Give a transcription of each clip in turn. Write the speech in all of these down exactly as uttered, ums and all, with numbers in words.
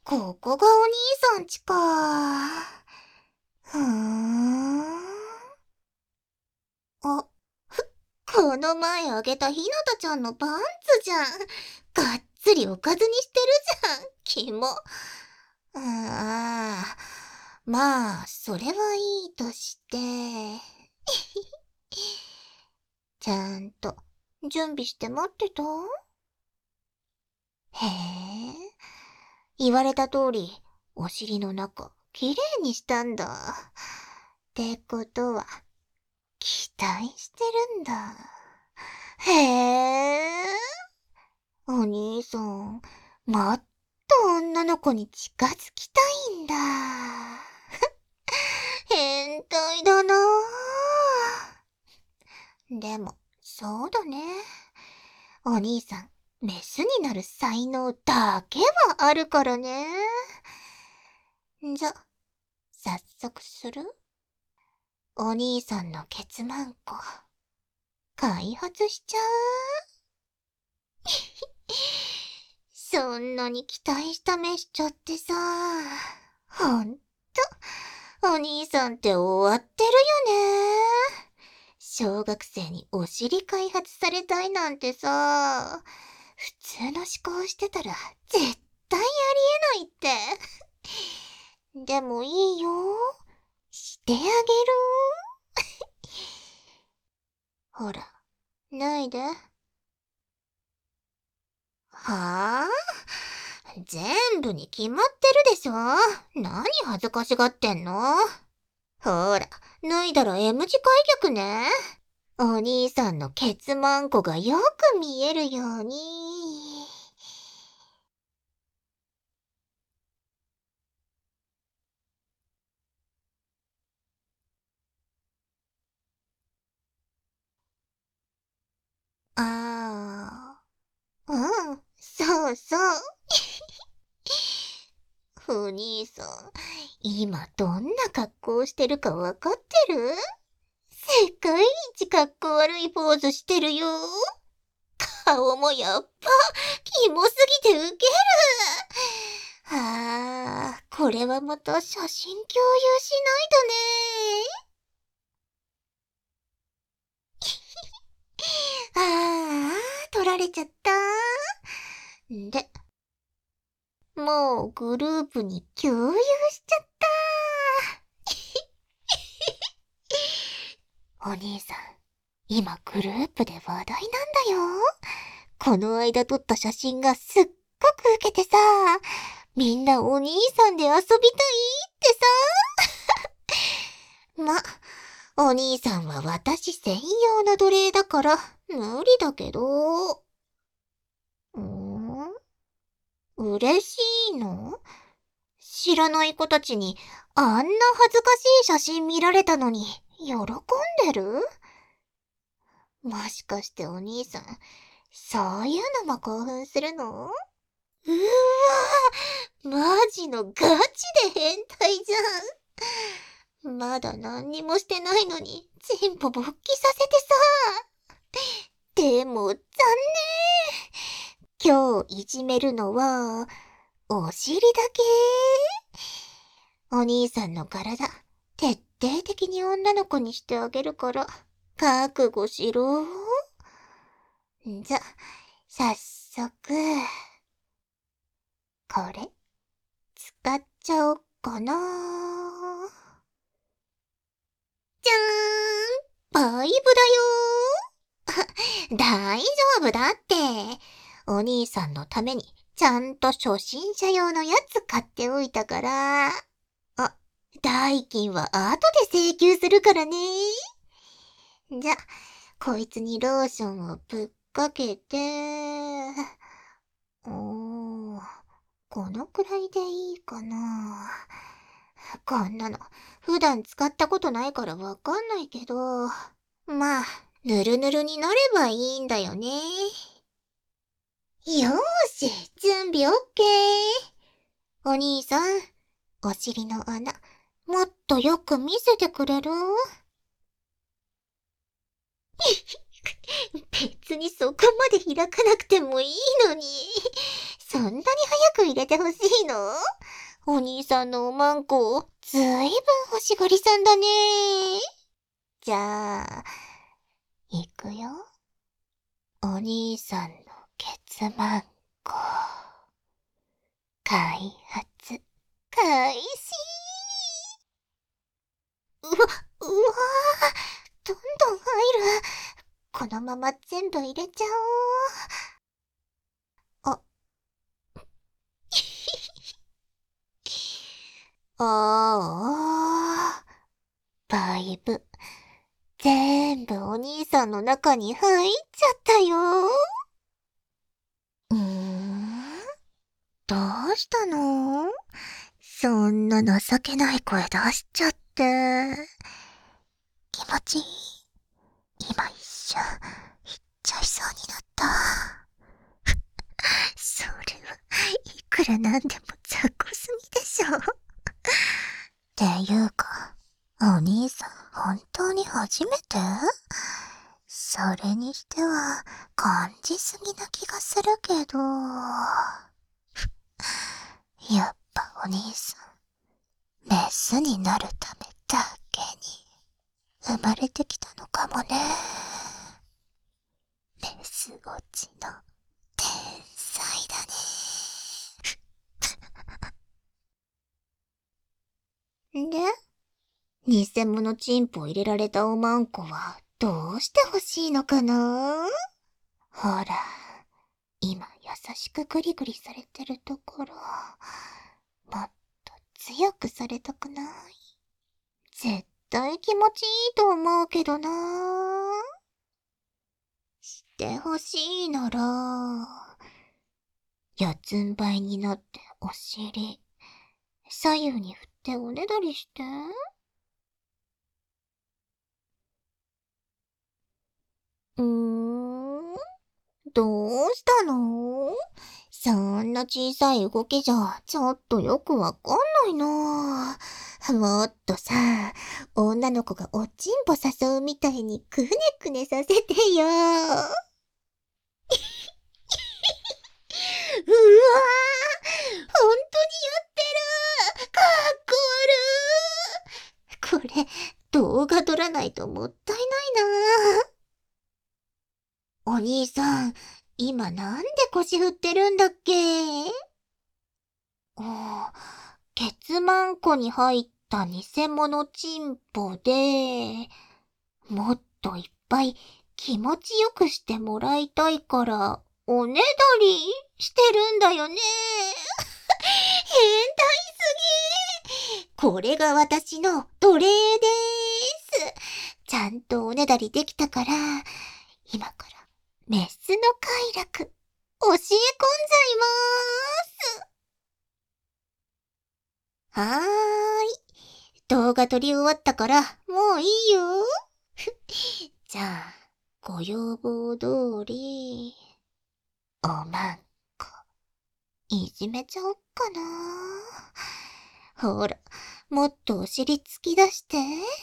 ここがお兄さんちか。ふーん。あ、この前あげたひなたちゃんのパンツじゃん。がっつりおかずにしてるじゃん。キモ。ああ、まあ、それはいいとして。ちゃんと準備して待ってた？へえ。言われた通り、お尻の中、きれいにしたんだ。ってことは、期待してるんだ。へえ。お兄さん、もっと女の子に近づきたいんだ。変態だなぁ。でも、そうだね。お兄さん、メスになる才能だけはあるからね。じゃ、早速する？お兄さんのケツマンコ、開発しちゃう？そんなに期待した目しちゃってさ。ほんと、お兄さんって終わってるよね。小学生にお尻開発されたいなんてさ、普通の思考してたら絶対ありえないって。でもいいよ。してあげる。ほら、脱いで。はぁ、全部に決まってるでしょ。何恥ずかしがってんの？ほら、脱いだら M 字開脚ね。お兄さんのケツマンコがよく見えるように。ああ、うん、そうそう。お兄さん、今どんな格好してるかわかってる？世界一格好悪いポーズしてるよ。顔もやっぱ、キモすぎてウケる。ああ、これはまた写真共有しないとね。ああ、撮られちゃった。で、もうグループに共有しちゃった。お兄さん、今グループで話題なんだよ。この間撮った写真がすっごくウケてさ、みんなお兄さんで遊びたいってさ。ま、お兄さんは私専用の奴隷だから無理だけど。うーん？嬉しいの？知らない子たちにあんな恥ずかしい写真見られたのに喜んでる？もしかしてお兄さん、そういうのも興奮するの？うーわぁ、マジのガチで変態じゃん。まだ何にもしてないのに、チンポ勃起させてさ。でも、残念。今日いじめるのは、お尻だけ。お兄さんの体、徹底的に女の子にしてあげるから、覚悟しろ。じゃ、早速、これ、使っちゃおっかな。じゃーん、バイブだよー。大丈夫だって。お兄さんのために、ちゃんと初心者用のやつ買っておいたから。あ、代金は後で請求するからね。じゃ、こいつにローションをぶっかけて、おー、このくらいでいいかな。こんなの、普段使ったことないからわかんないけど、まあ、ぬるぬるになればいいんだよね。よーし、準備オッケー。お兄さん、お尻の穴、もっとよく見せてくれる？別にそこまで開かなくてもいいのに。 そんなに早く入れてほしいの？お兄さんのおまんこ、ずいぶん欲しがりさんだね。じゃあ、いくよ。お兄さんのケツまんこ、開発、開始。うわ、うわー、どんどん入る。このまま全部入れちゃおう。あ、ああ、バイブ、全部お兄さんの中に入っちゃったよ。うーん、どうしたの？そんな情けない声出しちゃって。気持ちいい？今一瞬、言っちゃいそうになった。それはいくらなんでも雑魚すぎでしょ。っていうか、お兄さん本当に初めて？それにしては感じすぎな気がするけど。やっぱお兄さん、メスになるためだけに生まれてきたのかもね。メス落ちの天才だね。で、偽物チンポを入れられたおまんこはどうして欲しいのかな？ほら、今優しくグリグリされてるところ、もっと強くされたくない？絶対気持ちいいと思うけどな。して欲しいなら、四つん這いになってお尻、左右に振っておねだりして。うーん、どうしたの？そんな小さい動きじゃ、ちょっとよくわかんないな。もっとさ、女の子がおちんぽ誘うみたいにくねくねさせてよ。うわー、ほんとにやってる。かっこ悪い。これ、動画撮らないともったいないな。お兄さん、今なんで腰振ってるんだっけ？ああ、ケツマンコに入った偽物チンポで、もっといっぱい気持ちよくしてもらいたいから、おねだりしてるんだよね。変態すぎ。これが私の奴隷でーす。ちゃんとおねだりできたから、今からメスの快楽、教え込んじゃいまーす。はーい。動画撮り終わったから、もういいよ。じゃあ、ご要望通り、おまんこ、いじめちゃおっかな。ほら、もっとお尻突き出して。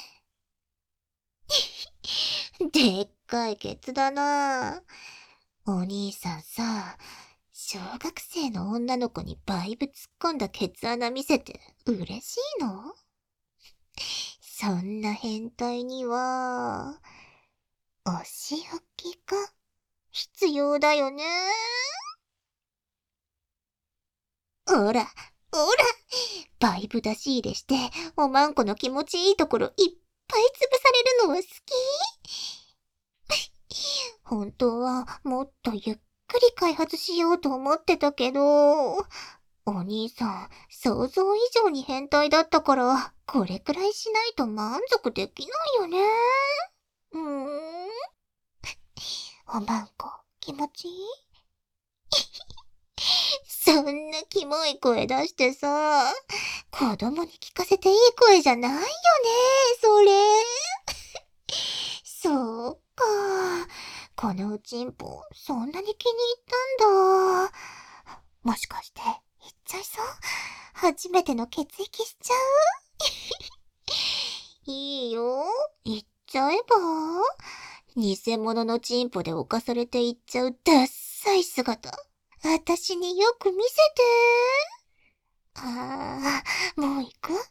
でっかいケツだな。お兄さんさ、小学生の女の子にバイブ突っ込んだケツ穴見せて嬉しいの？そんな変態には、お仕置きが必要だよね。ほら、ほら、バイブ出し入れして、おまんこの気持ちいいところいっぱい潰されるのは好き？本当はもっとゆっくり開発しようと思ってたけど、お兄さん想像以上に変態だったから、これくらいしないと満足できないよね。うーん。おまんこ気持ちいい？そんなキモい声出してさ、子供に聞かせていい声じゃないよね、それ。そうか。このうちんぽ、そんなに気に入ったんだ。もしかして、言っちゃいそう？初めての血液しちゃう？いいよ、言っちゃえば。偽物のチンポで犯されていっちゃうダッサい姿。 私によく見せて。ああ、もう行く行くんだ。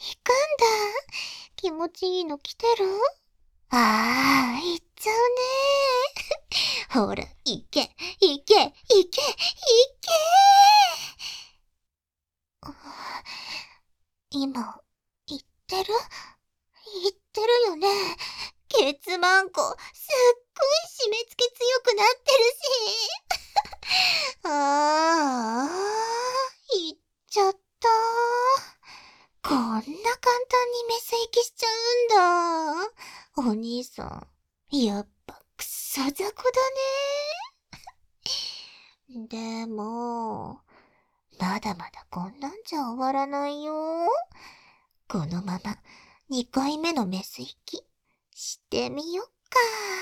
気持ちいいの来てる？ああ、行っちゃうね。ほら、行け、行け、行け、行け。あ、今、言ってる？言ってるよね。ケツマンコ、すっごい締め付け強くなってるし。ああ、言っちゃった。こんな簡単にメス行きしちゃうんだ。お兄さん、やっぱクソ雑魚だね。でも、まだまだこんなんじゃ終わらないよ。このままにかいめのメス行きしてみよっか。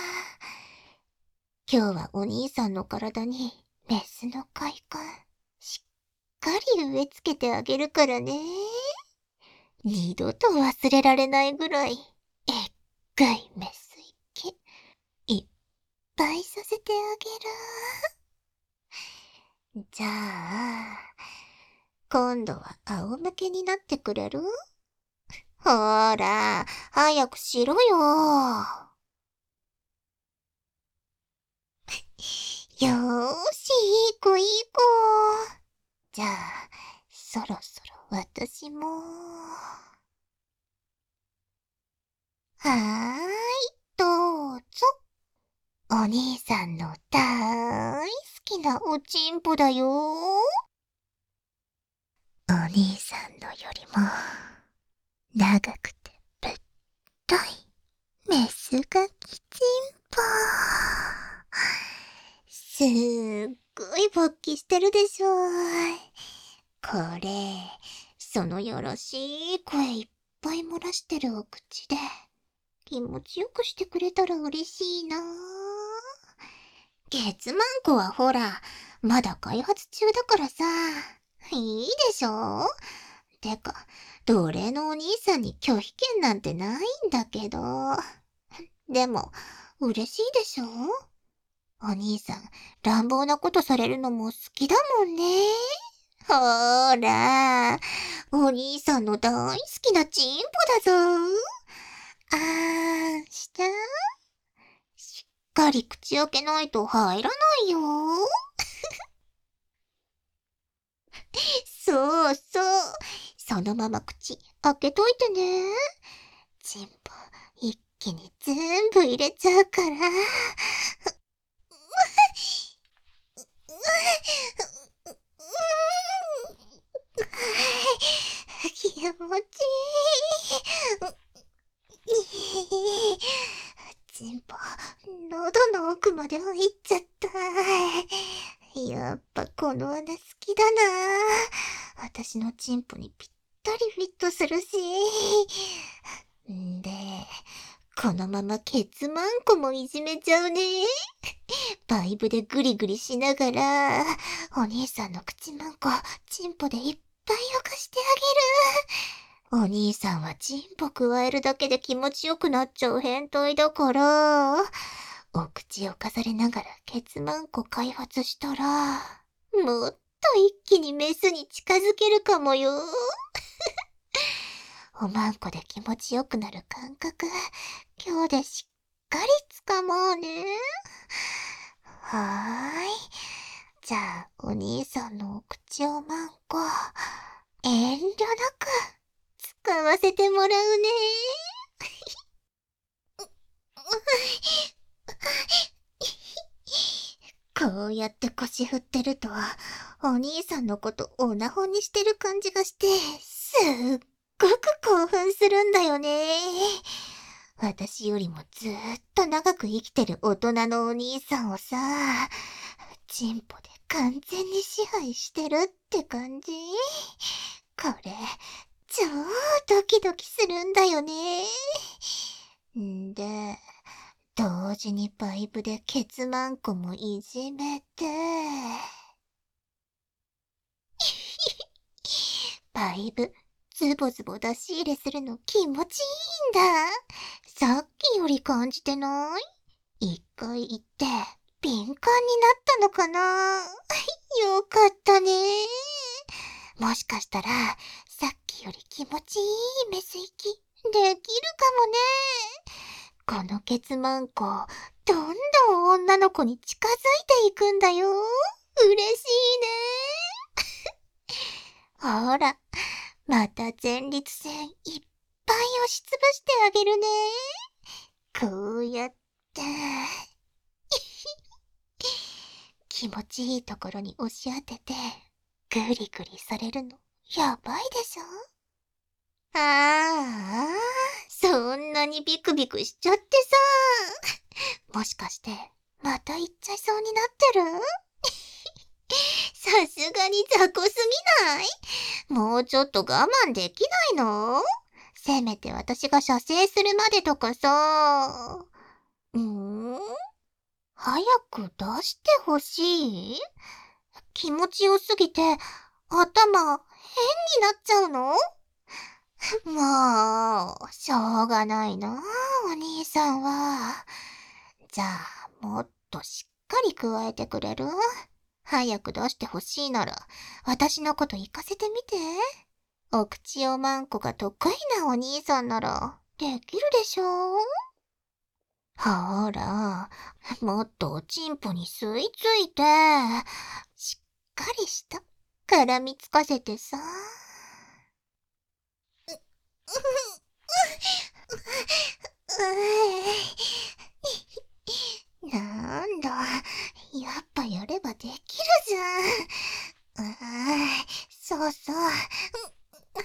今日はお兄さんの体にメスの快感しっかり植え付けてあげるからね。二度と忘れられないぐらいえっかいメス行きいっぱいさせてあげる。じゃあ、今度は仰向けになってくれる？ほーら、早くしろよ。よーし、いい子いい子。じゃあ、そろそろ私も。はーい、どうぞ。お兄さんの大好きなおちんぽだよ。お兄さんのよりも、長くてぶっといメスガキちんぽ。すっごい勃起してるでしょ。これ、そのよろしい声いっぱい漏らしてるお口で、気持ちよくしてくれたら嬉しいな。ケツマンコはほら、まだ開発中だからさ、いいでしょ？てか、奴隷のお兄さんに拒否権なんてないんだけど。でも、嬉しいでしょ？お兄さん、乱暴なことされるのも好きだもんね。ほーら、お兄さんの大好きなチンポだぞ。あーんして。しっかり口開けないと入らないよ。そうそう。そのまま口開けといてね。チンポ一気に全部入れちゃうから。気持ちいい。チンポ、喉の奥まで入っちゃった。やっぱこの穴好きだな。私のチンポにぴったりフィットするし。んで、このままケツマンコもいじめちゃうね。バイブでグリグリしながら、お兄さんの口マンコ、チンポでいっぱい浮かしてあげる。お兄さんはチンポ加えるだけで気持ちよくなっちゃう変態だから、お口を飾れながらケツマンコ開発したら、もっと一気にメスに近づけるかもよ。おまんこで気持ちよくなる感覚、今日でしっかりつかもうね。はーい。じゃあ、お兄さんのお口をまんこ、遠慮なく使わせてもらうね。こうやって腰振ってると、お兄さんのことオナホにしてる感じがして、すっごく興奮するんだよね。私よりもずーっと長く生きてる大人のお兄さんをさ、チンポで完全に支配してるって感じ？これ、超ドキドキするんだよね。んで、同時にパイプでケツマンコもいじめて、パイプ、ズボズボ出し入れするの気持ちいいんだ。さっきより感じてない？一回行って、敏感になったのかな？ よかったね。もしかしたら、さっきより気持ちいいメス息、できるかもね。このケツマンコ、どんどん女の子に近づいていくんだよ。嬉しいね。ほら、また前立腺いっぱい押しつぶしてあげるね。こうやって。気持ちいいところに押し当てて、ぐりぐりされるの、やばいでしょ？ああ、そんなにビクビクしちゃってさ。もしかして、また行っちゃいそうになってる？さすがに雑魚すぎない？もうちょっと我慢できないの？せめて私が射精するまでとかさ。んー早く出してほしい？気持ちよすぎて、頭、変になっちゃうの？もう、しょうがないな、お兄さんは。じゃあ、もっとしっかり加えてくれる？早く出してほしいなら、私のこと行かせてみて。お口おまんこが得意なお兄さんなら、できるでしょ？ほら、もっとおちんぽに吸い付いて、しっかりした、絡みつかせてさ。なんだ、やっぱやればできるじゃん。そうそう、それ好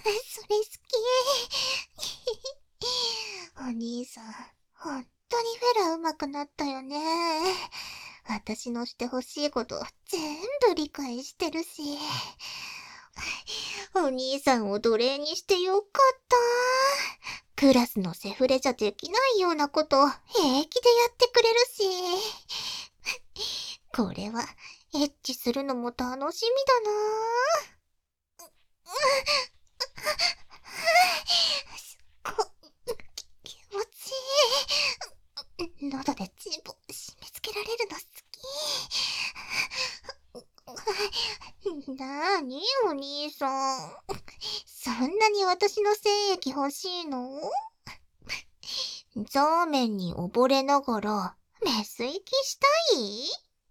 き。お兄さん、ほんとにフェラ上手くなったよね。私のしてほしいこと全部理解してるし。お兄さんを奴隷にしてよかった。クラスのセフレじゃできないようなこと平気でやってくれるし。これはエッチするのも楽しみだな。こ、気持ちいい。喉でチンポ締め付けられるの好き。なーにお兄さん。そんなに私の精液欲しいの？ザーメンに溺れながら、メス息したい？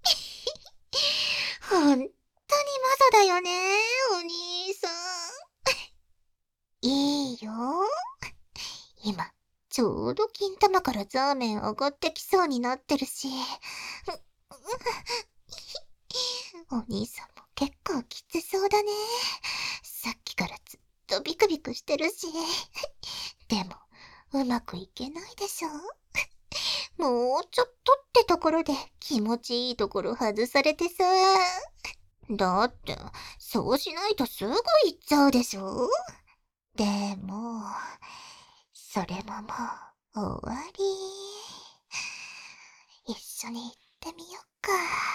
ほんとにマゾだよね、お兄さん。いいよ。今、ちょうど金玉からザーメン上がってきそうになってるし。お兄さんも結構きつそうだね。さっきからずっとビクビクしてるし。でも、うまくいけないでしょ？もうちょっとってところで気持ちいいところ外されてさ。だって、そうしないとすぐ行っちゃうでしょ？でも、それももう終わり。一緒に行ってみよっか。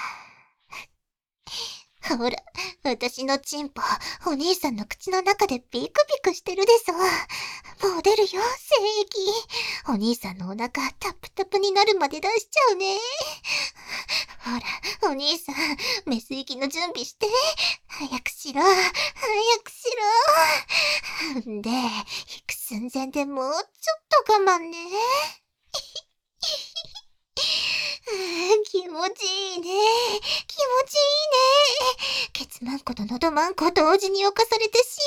ほら、私のチンポ、お兄さんの口の中でビクビクしてるでしょ。もう出るよ、精液。お兄さんのお腹タプタプになるまで出しちゃうね。ほら、お兄さん、メス息の準備して。早くしろ、早くしろ。んで、引く寸前でもうちょっと我慢ね。気持ちいいね。気持ちいいね。ケツマンコと喉マンコ同時に侵されて幸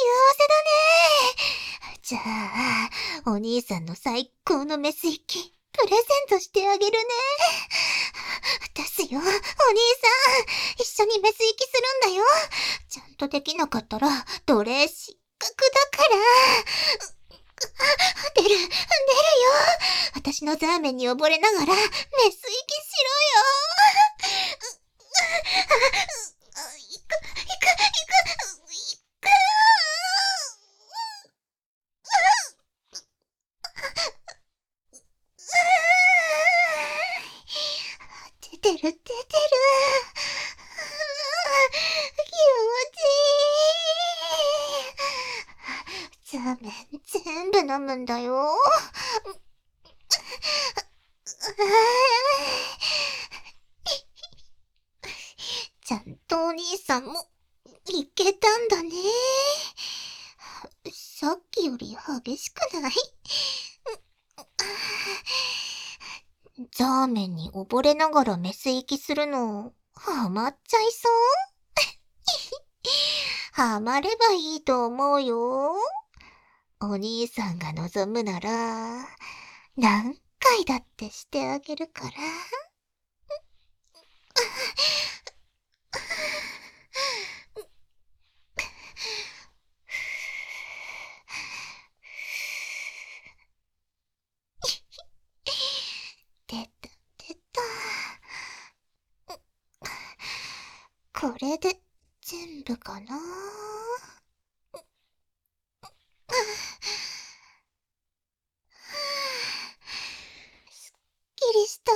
せだね。じゃあ、お兄さんの最高のメス息、プレゼントしてあげるね。出すよ、お兄さん。一緒にメス息するんだよ。ちゃんとできなかったら、奴隷失格だから。出る、出るよ。私のザーメンに溺れながら、メス息しろよ。いく、いく、いく、いく。出てる、出てる。気持ちいい。ザーメン全部飲むんだよ。ちゃんとお兄さんも、いけたんだね。さっきより激しくない？ザーメンに溺れながらメス息するの、ハマっちゃいそう？ハマればいいと思うよ。お兄さんが望むなら、何回だってしてあげるから。出た出た。これで全部かな。すっきりした。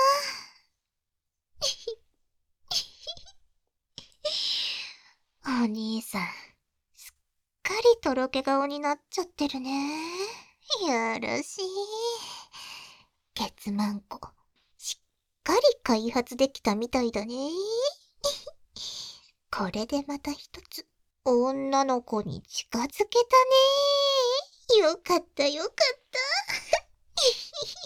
お兄さん、すっかりとろけ顔になっちゃってるね。よろしい。ケツマンコ、しっかり開発できたみたいだね。これでまた一つ、女の子に近づけたね。よかったよかった。